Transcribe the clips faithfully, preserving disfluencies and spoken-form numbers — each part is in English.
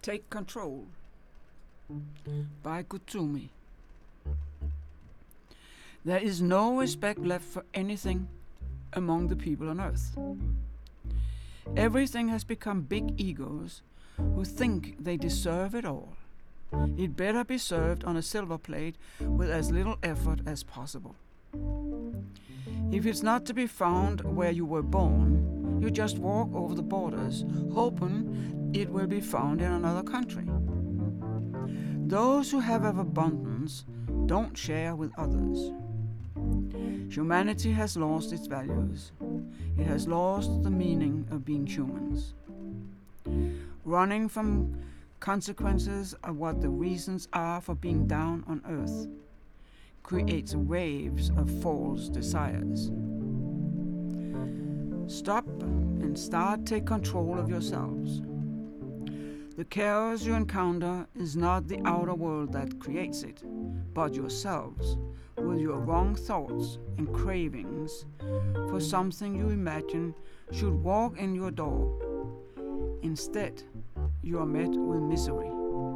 Take Control by Kutsumi. There is no respect left for anything among the people on earth. Everything has become big egos who think they deserve it all. It better be served on a silver plate with as little effort as possible. If it's not to be found where you were born, you just walk over the borders, hoping it will be found in another country. Those who have of abundance don't share with others. Humanity has lost its values. It has lost the meaning of being humans. Running from consequences of what the reasons are for being down on earth creates waves of false desires. Stop and start take control of yourselves. The chaos you encounter is not the outer world that creates it, but yourselves, with your wrong thoughts and cravings for something you imagine should walk in your door. Instead, you are met with misery.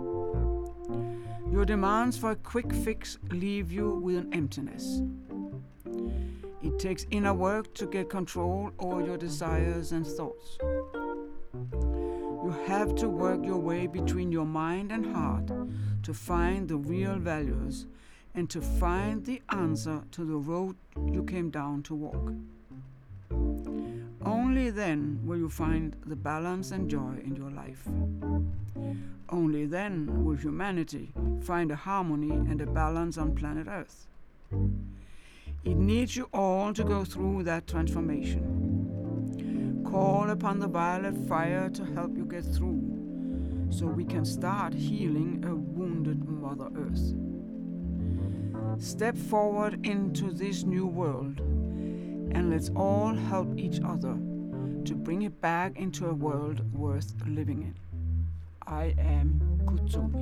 Your demands for a quick fix leave you with an emptiness. It takes inner work to get control over your desires and thoughts. You have to work your way between your mind and heart to find the real values and to find the answer to the road you came down to walk. Only then will you find the balance and joy in your life. Only then will humanity find a harmony and a balance on planet Earth. It needs you all to go through that transformation. Call upon the violet fire to help you get through, so we can start healing a wounded Mother Earth. Step forward into this new world, and let's all help each other to bring it back into a world worth living in. I am Kutsumi.